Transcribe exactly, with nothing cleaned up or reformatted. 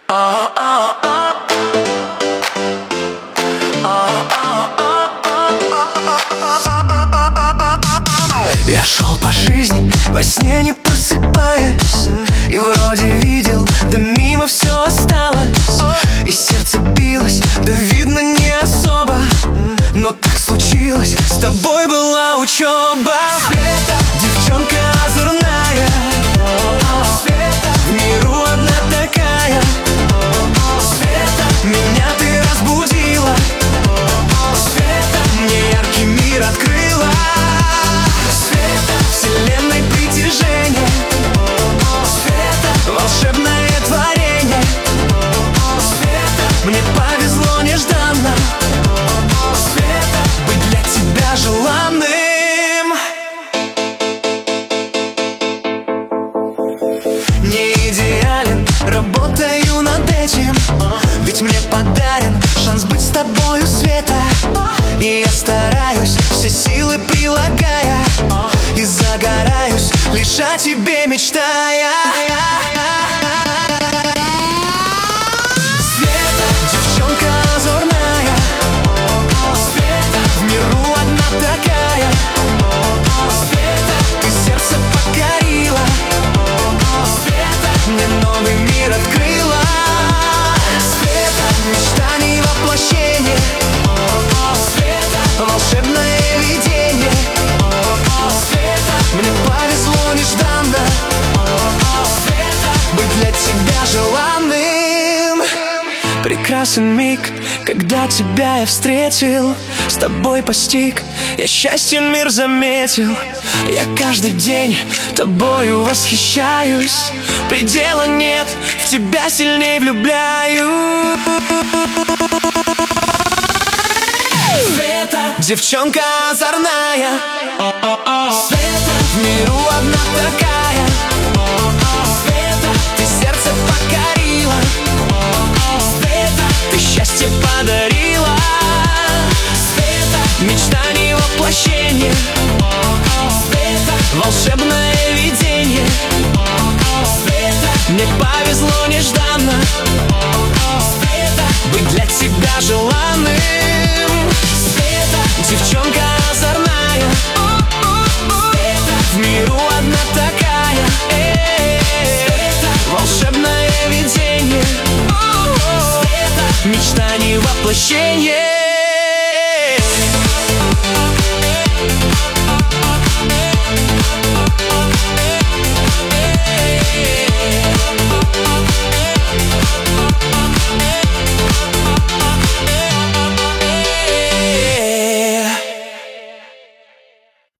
Я шел по жизни, во сне не просыпаясь, и вроде видел, да мимо все осталось. И сердце билось, да видно не особо, но так случилось, с тобой была учеба. Света, девчонка озорная, Света, в миру одна такая. Света, меня ты разбудила, Света, мне яркий мир открыла. Света, вселенной притяжение, Света, волшебное творение. Света, мне повезло нежданно, Света, быть для тебя желанным. Не идеален, работаю над этим, ведь мне подарен шанс быть с тобою, Света. И я стараюсь, все силы прилагая, и загораюсь, лишь о тебе мечтая. Света, девчонка озорная, Света, в миру одна такая. Света, ты сердце покорила, Света, мне новый мир открыла. Света, мечтаний воплощение, Света, волшебное видение. Света, мне повезло нежданно, Света, быть для тебя желанным. Прекрасен миг, когда тебя я встретил, с тобой постиг, я счастьем мир заметил. Я каждый день тобою восхищаюсь, предела нет, в тебя сильней влюбляюсь. Света, девчонка озорная, Света, в миру одна такая. Света, ты сердце покорила, Света, ты счастье подарила. Света, мечтаний воплощение, Света, волшебное видение. Света, мне повезло нежданно, Света, быть для тебя желанным. Света, девчонка озорная, Света, в миру одна такая. Света, волшебное видение, Света, мечтаний воплощение.